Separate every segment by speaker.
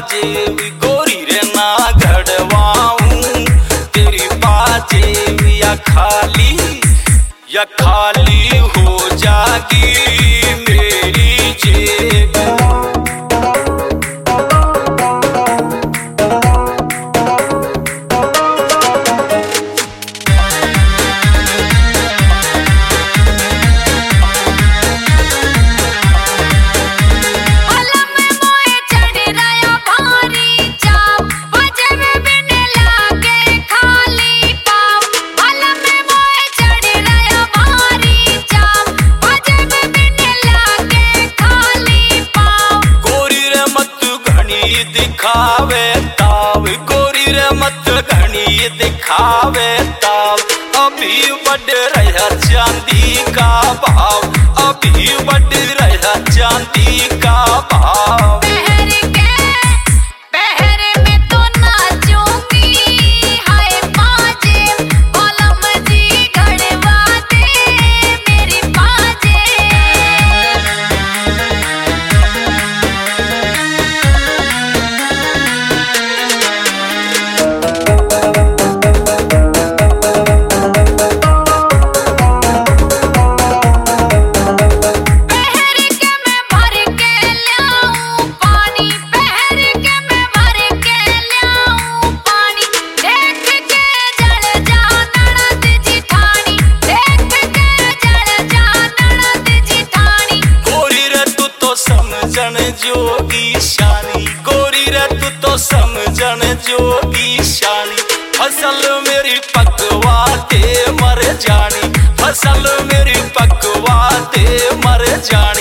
Speaker 1: पाजेवी गोरी रे ना घड़वाऊं तेरी पाजेवी या खाली हो जागी मेरी जेब। दिखावे ताव गोरी रे मत घनी दिखावे ताव अभी बढ़ रहा चांदी का भाव, अभी बढ़ रहा चांदी का भाव। जोगी शानी गोरी रे तू तो समझन जोगी शानी, फसल मेरी पकवा ते मर जानी, फसल मेरी पकवा ते मर जानी।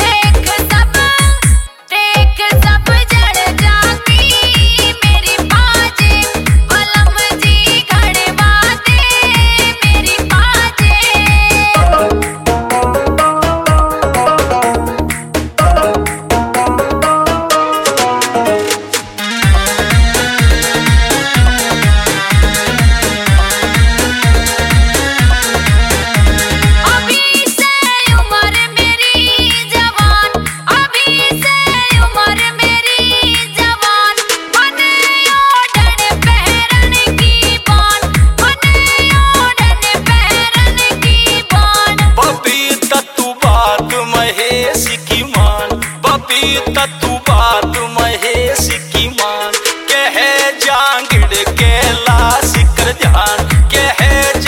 Speaker 1: तू बात महेश की मान, कहे जांगिड़ के लाश कर ध्यान, कहे